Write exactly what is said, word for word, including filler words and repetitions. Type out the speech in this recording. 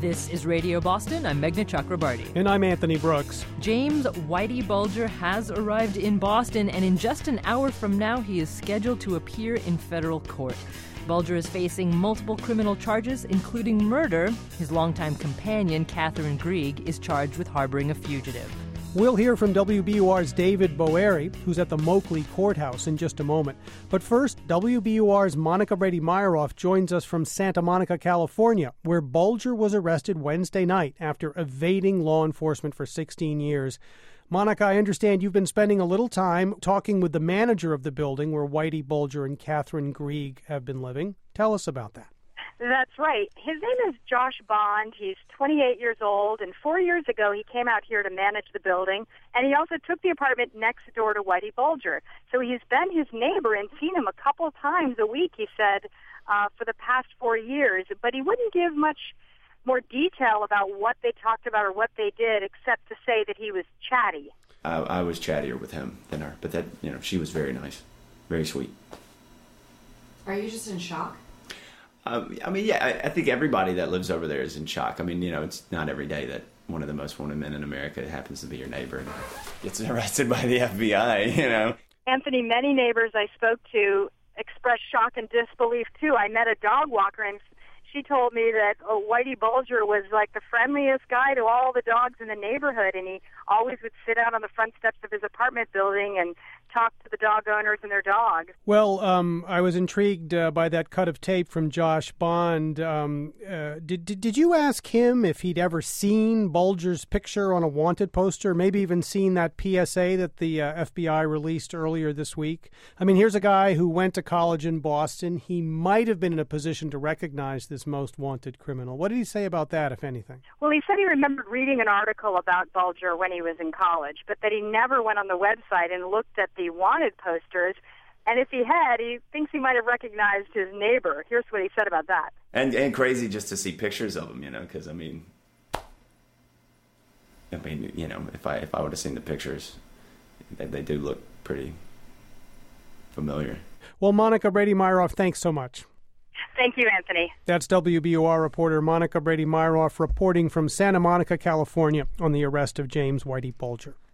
This is Radio Boston. I'm Meghna Chakrabarty. And I'm Anthony Brooks. James Whitey Bulger has arrived in Boston, and in just an hour from now, he is scheduled to appear in federal court. Bulger is facing multiple criminal charges, including murder. His longtime companion, Catherine Grieg, is charged with harboring a fugitive. We'll hear from W B U R's David Boeri, who's at the Moakley Courthouse, in just a moment. But first, W B U R's Monica Brady-Meyerhoff joins us from Santa Monica, California, where Bulger was arrested Wednesday night after evading law enforcement for sixteen years. Monica, I understand you've been spending a little time talking with the manager of the building where Whitey Bulger and Catherine Grieg have been living. Tell us about that. That's right. His name is Josh Bond. He's twenty-eight years old, and four years ago he came out here to manage the building, and he also took the apartment next door to Whitey Bulger. So he's been his neighbor and seen him a couple of times a week, he said, uh, for the past four years. But he wouldn't give much more detail about what they talked about or what they did, except to say that he was chatty. I, I was chattier with him than her, but that, you know, she was very nice, very sweet. Are you just in shock? Um, I mean, yeah, I, I think everybody that lives over there is in shock. I mean, you know, it's not every day that one of the most wanted men in America happens to be your neighbor and gets arrested by the F B I, you know. Anthony, many neighbors I spoke to expressed shock and disbelief, too. I met a dog walker, and she told me that oh, Whitey Bulger was like the friendliest guy to all the dogs in the neighborhood, and he always would sit out on the front steps of his apartment building and talk to the dog owners and their dogs. Well, um, I was intrigued uh, by that cut of tape from Josh Bond. Um, uh, did, did did you ask him if he'd ever seen Bulger's picture on a wanted poster, maybe even seen that P S A that the uh, F B I released earlier this week? I mean, here's a guy who went to college in Boston. He might have been in a position to recognize this most wanted criminal. What did he say about that, if anything? Well, he said he remembered reading an article about Bulger when he was in college, but that he never went on the website and looked at the wanted posters, and if he had, he thinks he might have recognized his neighbor. Here's what he said about that. And and crazy just to see pictures of him, you know, because, I mean, I mean, you know, if I if I would have seen the pictures, they, they do look pretty familiar. Well, Monica Brady-Meyerhoff, thanks so much. Thank you, Anthony. That's W B U R reporter Monica Brady-Meyerhoff reporting from Santa Monica, California, on the arrest of James Whitey Bulger.